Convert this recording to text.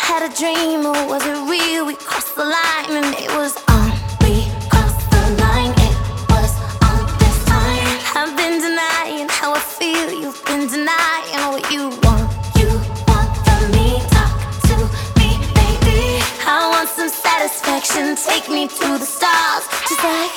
had a dream, or was it real? We crossed the line and it was on. We crossed the line, it was on this time. I've been denying how I feel, you've been denying what you want. You want from me, talk to me, baby. I want some satisfaction, take me to the stars, just like